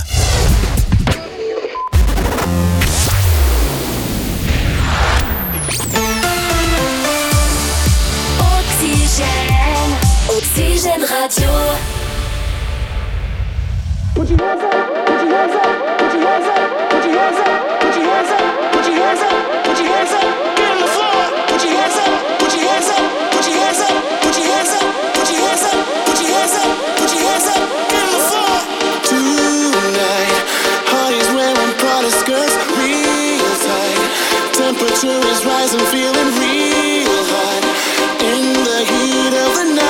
Oxygène Radio. Put your hands up, put your hands up, put your hands up, put your hands up, put your hands up, put your hands up, put your hands up, get on the floor. Put your hands up, put your hands up, put your hands up, put your hands up, put your hands up, put your hands up, put your hands up, get on the floor. Tonight, Hardy's wearing Prada skirts, real tight. Temperature is rising, feeling real hot. In the heat of the night.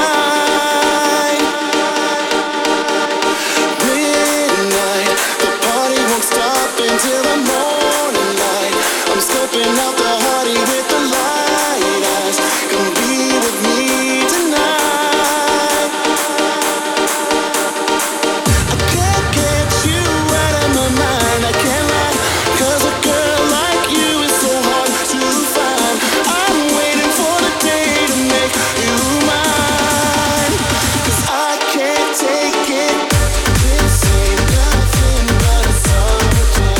Till the morning light, I'm stepping out the Hardy with the light eyes. Come be with me tonight. I can't get you out of my mind, I can't lie. 'Cause a girl like you is so hard to find. I'm waiting for the day to make you mine. 'Cause I can't take it. This ain't nothing but a summer jam.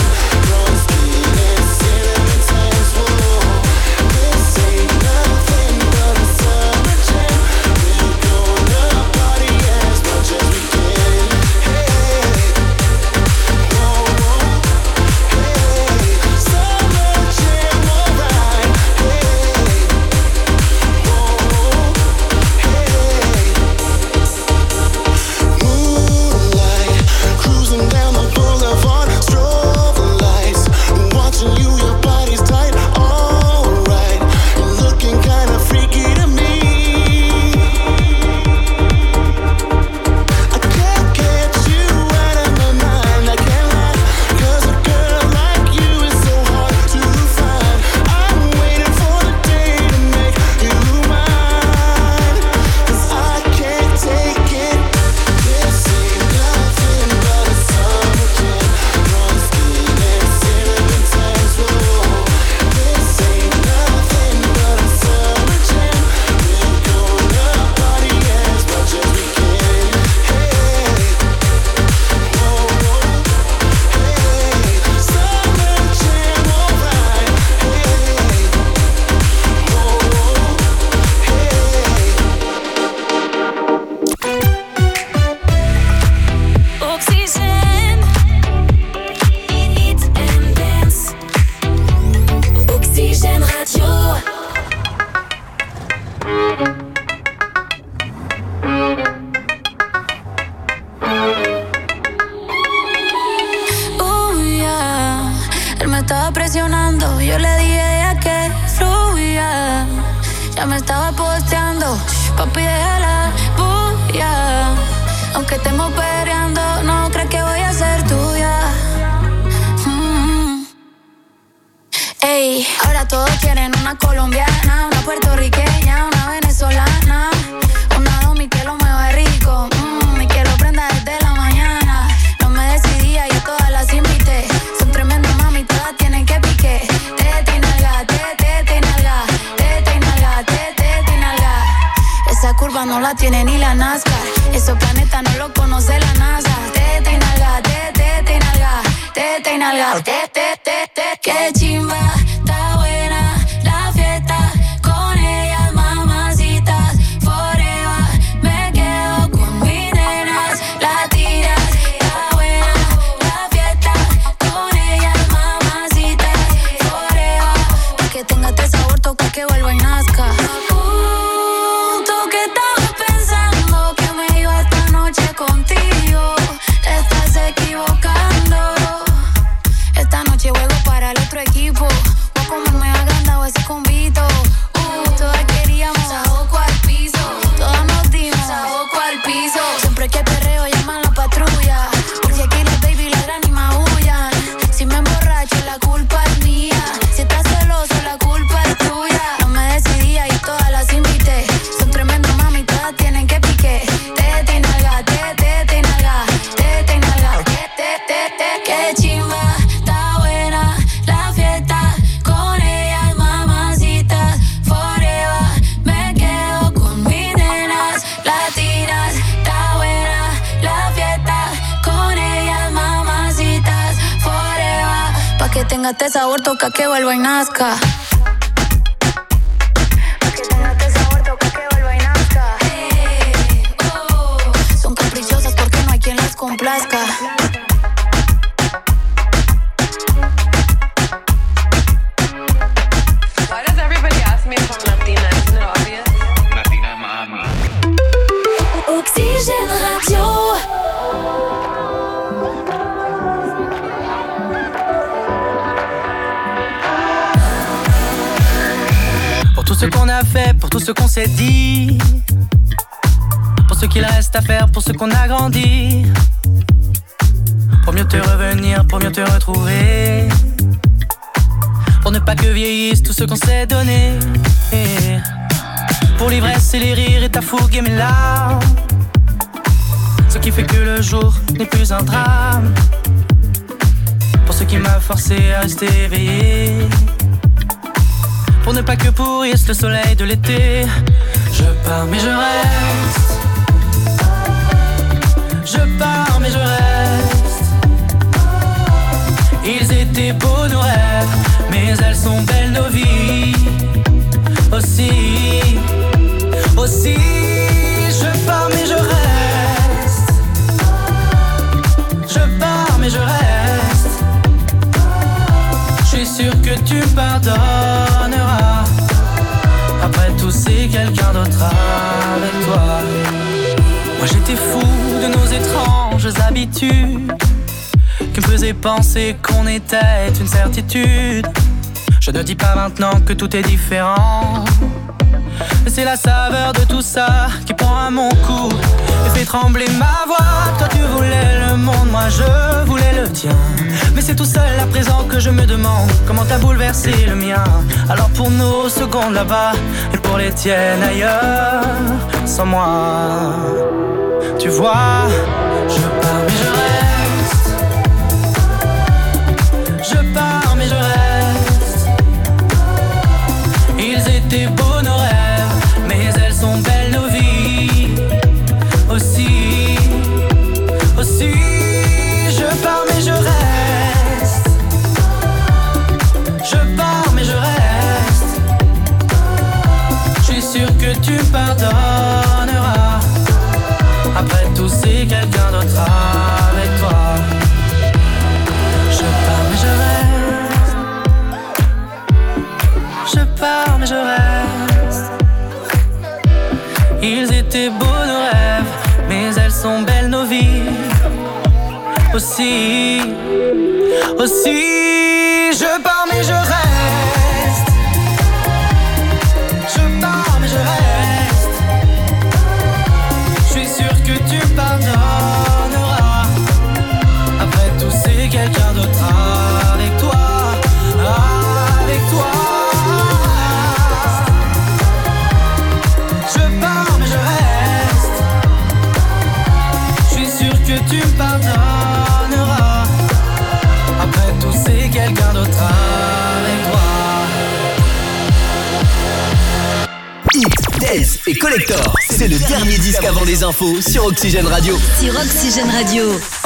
Ya me estaba posteando, papi deja la bulla. Aunque estemos peleando, no crees que voy a ser tuya. Ey, ahora todos quieren una colombiana, una puertorriqueña, una venezolana, una domi que lo mueve rico, y que lo prenda desde la mañana. No me decidía, yo todas las invité. Son tremendas mami, todas tienen que pique. Tete y nalga, tete y nalga, tete y nalga, tete y nalga. Esa curva no la tiene ni la NASCAR. Esos planetas no lo conoce la NASA. Tete y nalga, tete y nalga, tete y nalga, tete. Qué chimba, está buena la fiesta. Con ellas mamacitas, forever. Me quedo con mis nenas, la tiras. Está buena la fiesta. Con ellas mamacitas, forever. Pa' que tenga este sabor, toca que vuelva y nazca. Tú que estabas pensando que me iba esta noche contigo, te estás equivocando. Esta noche juego para el otro equipo. Voy a comerme agrandado ese convito. Todas queríamos saoco al piso. Todas nos dimos saoco al piso. Siempre que perreo llaman la patrulla, porque aquí las baby ladran y maullan. Si me emborracho la culpa es mía. Si estás celoso la culpa es tuya. No me decidía y todas las invité. Son tremendas mami, todas tienen que pique. Tete y nalga, tete y nalga, tete y nalga, tete. Qué chimba. Que tenga este sabor, toca que vuelva y nazca. Que tenga este sabor, toca que vuelva y nazca. Son caprichosas porque no hay quien las complazca. Why does everybody ask me if I'm Latina? Isn't it obvious? Latina mami. Oxygène Radio. Tout ce qu'on a fait, pour tout ce qu'on s'est dit, pour ce qu'il reste à faire, pour ce qu'on a grandi, pour mieux te revenir, pour mieux te retrouver, pour ne pas que vieillisse tout ce qu'on s'est donné, pour l'ivresse et les rires et ta fougue et mes larmes, ce qui fait que le jour n'est plus un drame, pour ce qui m'a forcé à rester éveillé, pour ne pas que pourrisse le soleil de l'été. Je pars mais je reste. Je pars mais je reste. Ils étaient beaux nos rêves, mais elles sont belles nos vies. Aussi, aussi. Je pars mais je reste. Je pars mais je reste. Je suis sûr que tu pardonneras. Après tout c'est quelqu'un d'autre avec toi. Moi j'étais fou de nos étranges habitudes qui me faisaient penser qu'on était une certitude. Je ne dis pas maintenant que tout est différent, mais c'est la saveur de tout ça qui prend à mon cou et fait trembler ma voix. Toi tu voulais le monde, moi je voulais le tien, mais c'est tout seul à présent que je me demande comment t'as bouleversé le mien. Alors pour nos secondes là-bas et pour les tiennes ailleurs, sans moi, tu vois, je pars mais je reste. Je pars mais je reste. Ils étaient beaux nos rêves, mais elles sont belles nos vies. Aussi, aussi. Je pars mais je reste. Je pars mais je reste. Je suis sûr que tu pardonneras. Après tout c'est quelqu'un d'autre avec toi. Je pars mais je reste. Je pars mais je reste. Ils étaient beaux nos rêves, mais elles sont belles nos vies. Aussi, aussi. Je pars mais je reste. Je pars mais je reste. Je suis sûr que tu pardonneras. Après tout c'est quelqu'un d'autre avec toi, avec toi. Blaze et Collector. C'est le dernier disque avant les infos sur Oxygène Radio. Sur Oxygène Radio.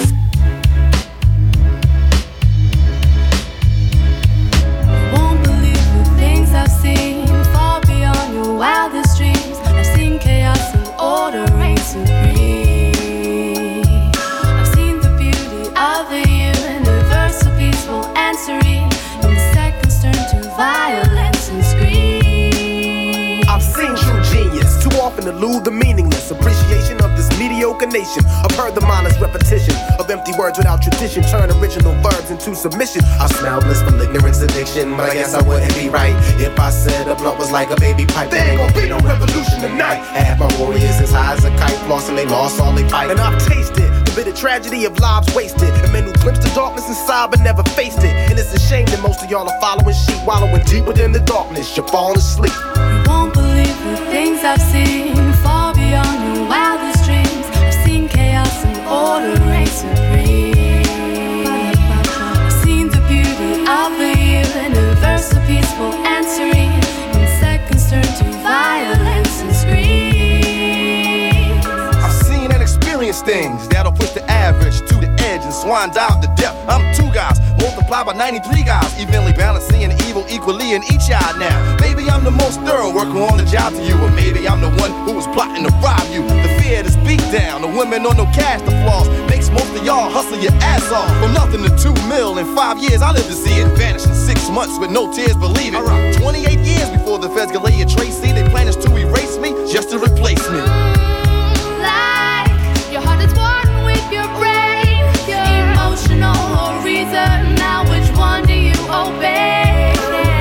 Won't believe the things I've seen, far beyond your wildest dreams. I've seen chaos and order reign supreme. I've seen the beauty of the universal, peaceful and serene. In seconds turn to violence and scream. I've seen true genius, too often elude the meaningless appreciation of this mediocre nation. I've heard the mindless repetition of empty words without tradition turn original verbs into submission. I smell bliss from ignorance addiction, but I guess I wouldn't be right if I said a blunt was like a baby pipe. There ain't gon' be no revolution tonight. I had my warriors as high as a kite, flossing they lost all they fight. And I've tasted the bitter tragedy of lives wasted, and men who glimpsed the darkness inside but never faced it. And it's a shame that most of y'all are following sheep, wallowing deep within the darkness. You're falling asleep. You won't believe the things I've seen, far beyond your wildest dreams. I've seen chaos and order reign supreme. I've seen the beauty of the universal, peaceful and serene. In seconds turn to violence and screams. I've seen and experienced things that'll push the average to the edge and swan down to death. I'm two guys, multiplied by 93 guys, evenly balancing and evil equally in each eye now. Maybe I'm the most thorough worker on the job to you, or maybe I'm the one who was plotting to rob you. The fear, this beat down, the women on no cash, the flaws makes most of y'all hustle your ass off. From nothing to 2 mil in 5 years, I live to see it vanish in 6 months with no tears, believe it. 28 years before the feds could lay a trace, see they planned to erase me just to replace me. Like your heart is one with your brain, emotional or reason. Now which one do you obey?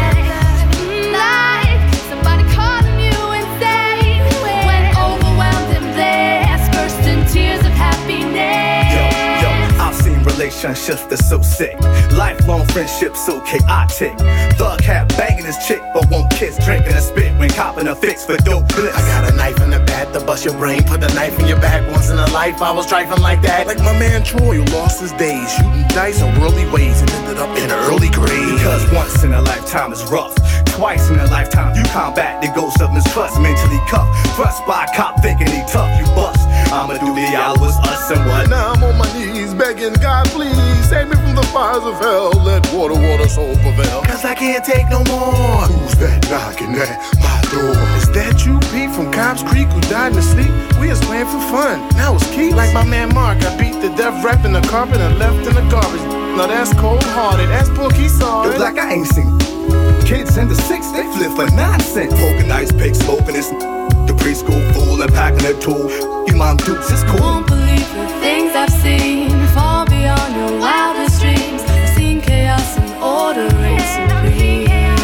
Like somebody calling you insane when overwhelmed and blessed, burst in tears of happiness. Yo, I've seen relationships that's so sick, lifelong friendships so chaotic. Thug hat banging his chick, but won't kiss, drinking a spit when copping a fix for dope bliss. I got a knife in the back to bust your brain, put the knife in your back. Once in a life I was driving like that, like my man Troy who lost his days shooting dice in worldly ways and ended up in an early grave. Because once in a lifetime is rough, twice in a lifetime you combat the ghost of mistrust. Mentally cuffed, thrust by a cop thinking he tough, you bust. I'ma do the hours, us and what? Now I'm on my knees begging God, please save me from the fires of hell. Let water, soul prevail. Cause I can't take no more. Who's that knocking at my door? Is that you, Pete, from Cobb's Creek, who died in his sleep? We was playing for fun, now it's Keith. Like my man Mark, I beat the death rap in the carpet and left in the garbage. Now that's cold-hearted, that's Pookie saw it. Like I ain't seen kids in the 6, they flip for nonsense. Poking ice pick, smoking this. The preschool fool and packing a tool. You mom dukes, it's cool. Won't believe the things I've seen, far beyond your wildest dreams. I've seen chaos and order reign supreme.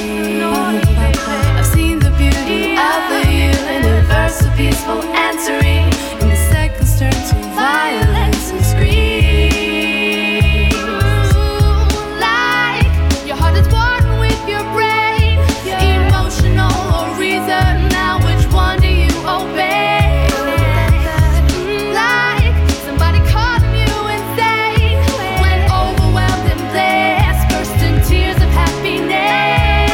I've seen the beauty of the universal, peaceful and serene. In the seconds turn to violence and screams. Like your heart is one with your brain, emotional or reason. Now which one do you obey? Like somebody calling you insane when overwhelmed and blessed, burst in tears of happiness.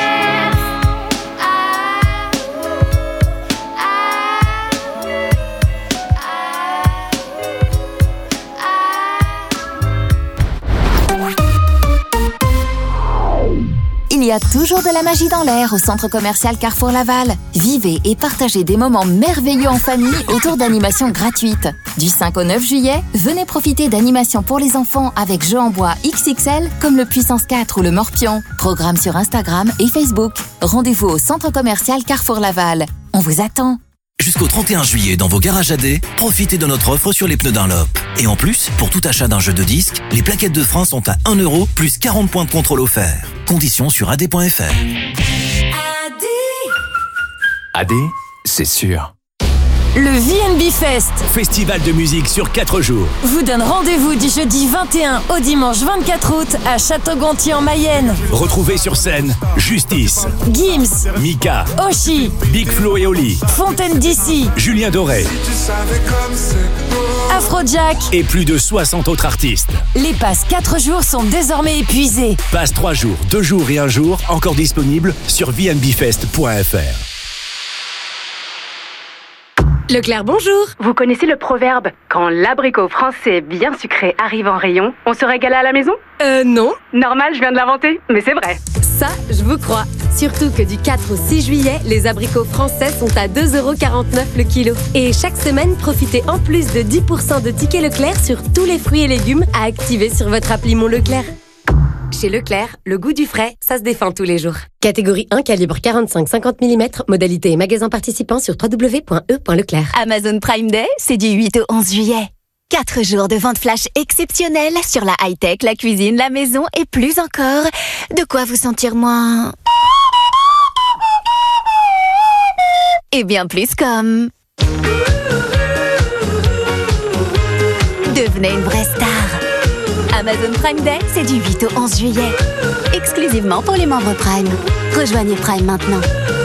Il y a toujours de la magie dans l'air au centre commercial Carrefour Laval. Vivez et partagez des moments merveilleux en famille autour d'animations gratuites. Du 5 au 9 juillet, venez profiter d'animations pour les enfants avec jeux en bois XXL comme le Puissance 4 ou le Morpion. Programme sur Instagram et Facebook. Rendez-vous au centre commercial Carrefour Laval. On vous attend. Jusqu'au 31 juillet, dans vos garages AD, profitez de notre offre sur les pneus Dunlop. Et en plus, pour tout achat d'un jeu de disques, les plaquettes de frein sont à 1 € plus 40 points de contrôle offerts. Conditions sur ad.fr. AD, c'est sûr. Le VNB Fest, Festival de musique sur 4 jours. vous donne rendez-vous du jeudi 21 au dimanche 24 août à Château-Gontier en Mayenne. Retrouvez sur scène Justice, Gims, Mika, Oshi, Big Flo et Oli, Fontaine DC, Julien Doré Afrojack. et plus de 60 autres artistes. Les passes 4 jours sont désormais épuisées. Passe 3 jours, 2 jours et 1 jour, encore disponible sur vnbfest.fr. Leclerc, bonjour. Vous connaissez le proverbe « Quand l'abricot français bien sucré arrive en rayon, on se régale à la maison » Non. Normal, je viens de l'inventer, mais c'est vrai. Ça, je vous crois. Surtout que du 4 au 6 juillet, les abricots français sont à 2,49€ le kilo. Et chaque semaine, profitez en plus de 10% de tickets Leclerc sur tous les fruits et légumes à activer sur votre appli Mon Leclerc. Chez Leclerc, le goût du frais, ça se défend tous les jours. Catégorie 1, calibre 45-50 mm, modalité et magasin participant sur www.e.leclerc. Amazon Prime Day, c'est du 8 au 11 juillet. 4 jours de vente flash exceptionnelle sur la high-tech, la cuisine, la maison et plus encore. De quoi vous sentir moins... et bien plus comme... devenez une vraie star. Amazon Prime Day, c'est du 8 au 11 juillet. Exclusivement pour les membres Prime. Rejoignez Prime maintenant.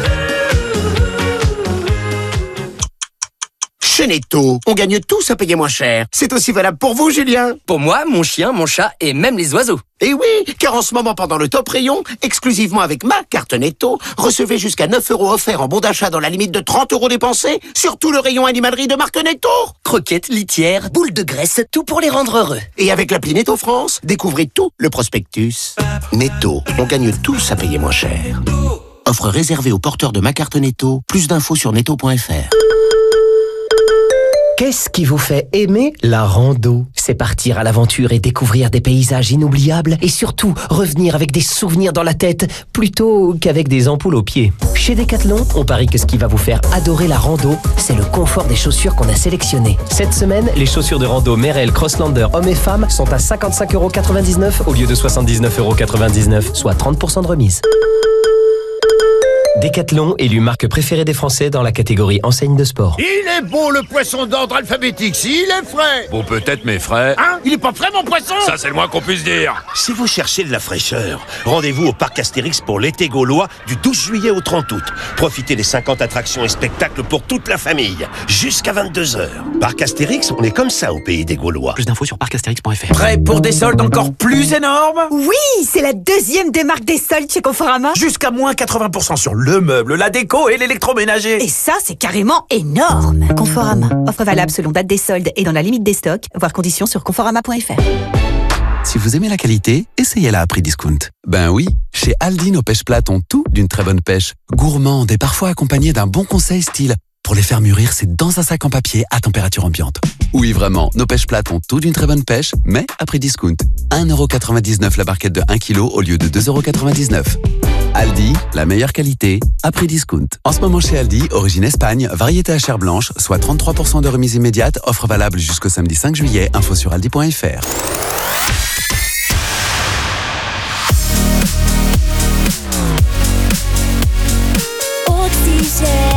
Chez Netto, on gagne tous à payer moins cher. C'est aussi valable pour vous, Julien. Pour moi, mon chien, mon chat et même les oiseaux. Et oui, car en ce moment, pendant le top rayon, exclusivement avec ma carte Netto, recevez jusqu'à 9 € offerts en bon d'achat dans la limite de 30 € dépensés sur tout le rayon animalerie de marque Netto. Croquettes, litières, boules de graisse, tout pour les rendre heureux. Et avec l'appli Netto France, découvrez tout le prospectus. Netto, on gagne tous à payer moins cher. Offre réservée aux porteurs de ma carte Netto. Plus d'infos sur netto.fr. Qu'est-ce qui vous fait aimer la rando? C'est partir à l'aventure et découvrir des paysages inoubliables et surtout revenir avec des souvenirs dans la tête plutôt qu'avec des ampoules aux pieds. Chez Decathlon, on parie que ce qui va vous faire adorer la rando, c'est le confort des chaussures qu'on a sélectionnées. Cette semaine, les chaussures de rando Merrell Crosslander hommes et femmes sont à 55,99€ au lieu de 79,99€, soit 30% de remise. Decathlon, élu marque préférée des Français dans la catégorie enseigne de sport. Il est beau le poisson d'ordre alphabétique, s'il est frais. Bon, peut-être, mais frais. Hein? Il est pas frais, mon poisson? Ça, c'est le moins qu'on puisse dire. Si vous cherchez de la fraîcheur, rendez-vous au Parc Astérix pour l'été gaulois du 12 juillet au 30 août. Profitez des 50 attractions et spectacles pour toute la famille, jusqu'à 22h. Parc Astérix, on est comme ça au pays des Gaulois. Plus d'infos sur parcastérix.fr. Prêt pour des soldes encore plus énormes? Oui, c'est la deuxième démarque des soldes chez Conforama. Jusqu'à moins 80% sur le meuble, la déco et l'électroménager. Et ça, c'est carrément énorme. Conforama. Offre valable selon date des soldes et dans la limite des stocks. Voir conditions sur conforama.fr. Si vous aimez la qualité, essayez-la à prix discount. Ben oui, chez Aldi, nos pêches plates ont tout d'une très bonne pêche. Gourmande et parfois accompagnée d'un bon conseil style. Pour les faire mûrir, c'est dans un sac en papier à température ambiante. Oui, vraiment, nos pêches plates ont tout d'une très bonne pêche, mais à prix discount. 1,99€ la barquette de 1 kg au lieu de 2,99€. Aldi, la meilleure qualité, à prix discount. En ce moment chez Aldi, origine Espagne, variété à chair blanche, soit 33% de remise immédiate, offre valable jusqu'au samedi 5 juillet, info sur aldi.fr. Oxygène.